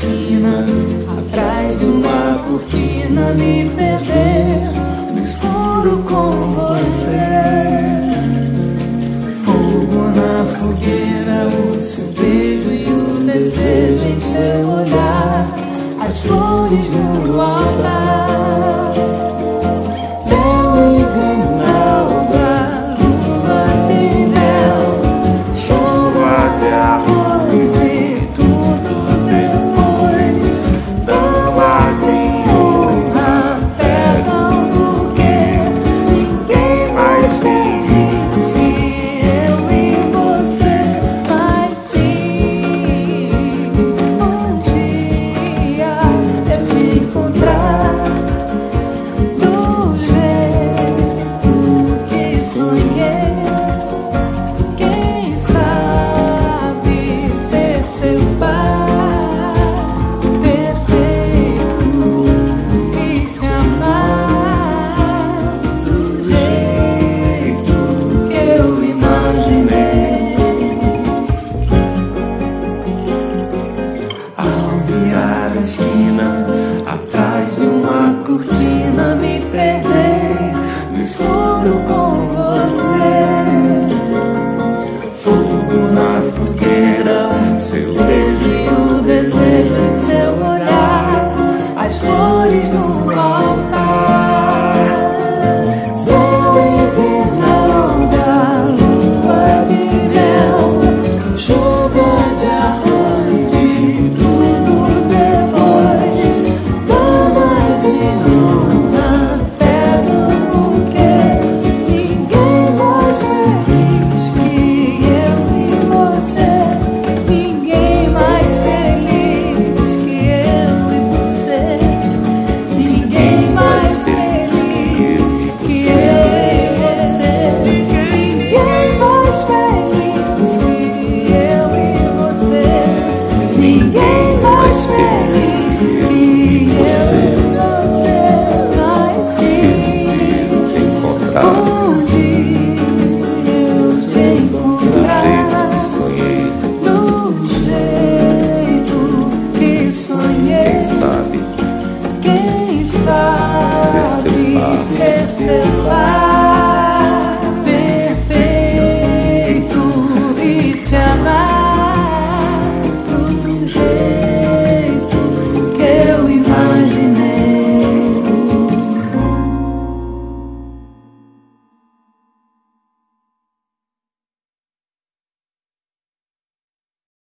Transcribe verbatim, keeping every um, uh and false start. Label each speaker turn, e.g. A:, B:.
A: esquina, atrás de uma cortina, me perder no escuro com você. Fogo na fogueira, o seu beijo e o desejo em seu olhar, as flores no altar. Eu e Grinalda, lua de mel, chuva de arroz e tudo depois. Dama de honra, pega um buquê, ninguém mais feliz que eu e você. Mas sim, um dia eu te encontrar do jeito que sonhei. Quem sabe ser seu pai perfeito e te amar do jeito que eu imaginei. Ao virar a esquina,